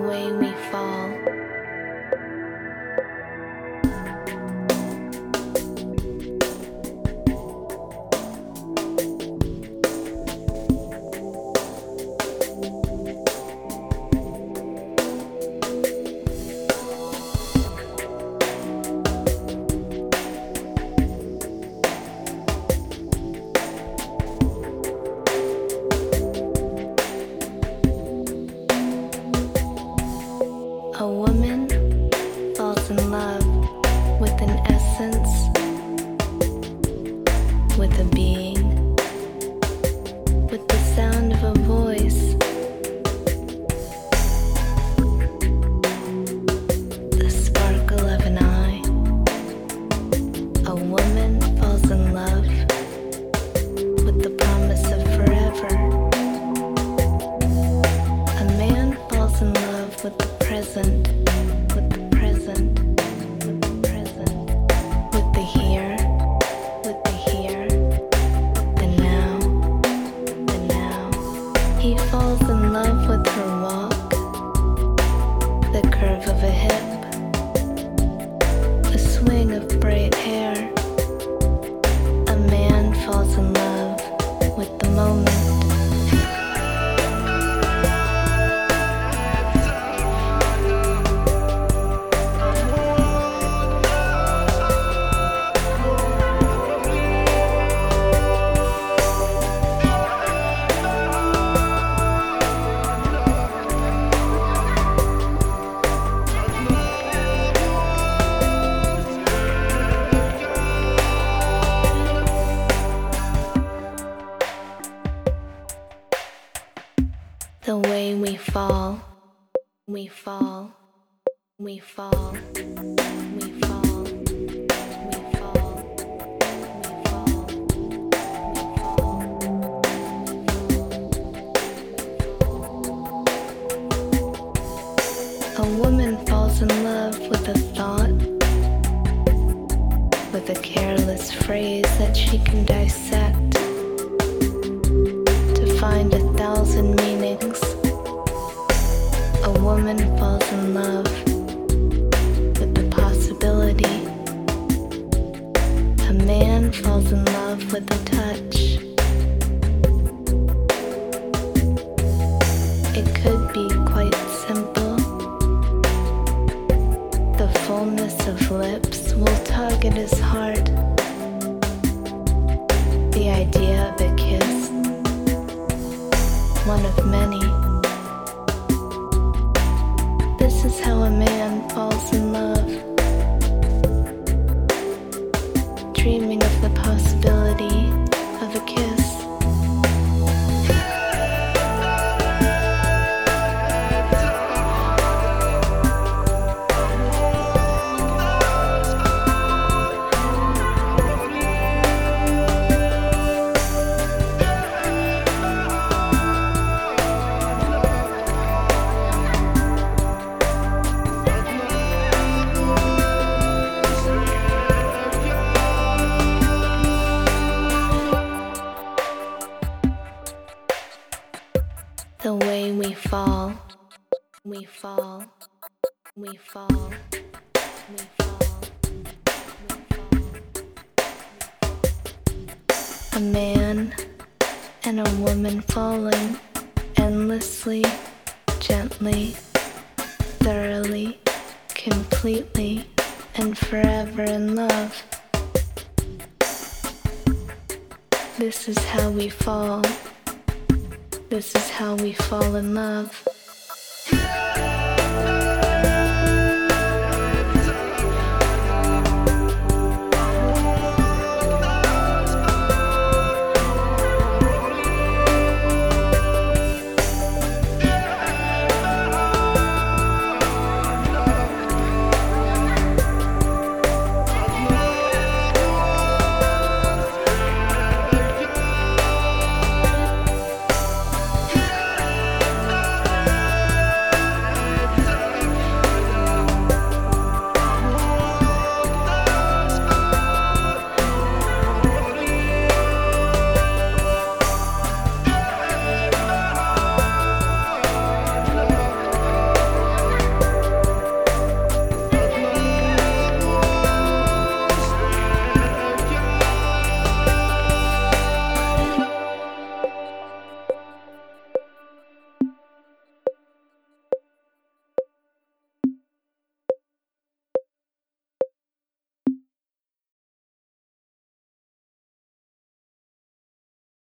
way we fall. A woman falls in love with an essence, with a being, with the sound of a voice, the sparkle of an eye. A woman falls in love with the promise of forever. A man falls in love with the present, with the present, with the present, with the here, with the here, the now, the now. He falls in love with her walk, the curve of a hip, the swing of bright hair. A man falls in love with the moment. The way we fall, we fall, we fall, we fall, we fall, we fall, A woman falls in love with a thought, with a careless phrase that she can dissect to find 1,000 meanings. A woman falls in love with the possibility. A man falls in love with a touch. It could be quite simple. The fullness of lips will tug at his heart. The idea of a kiss, one of many. This is how a man falls in love, dreaming of the possibility of a kiss. The way we fall, we fall, we fall, we fall, we fall. A man and a woman falling endlessly, gently, thoroughly, completely, and forever in love. This is how we fall. This is how we fall in love.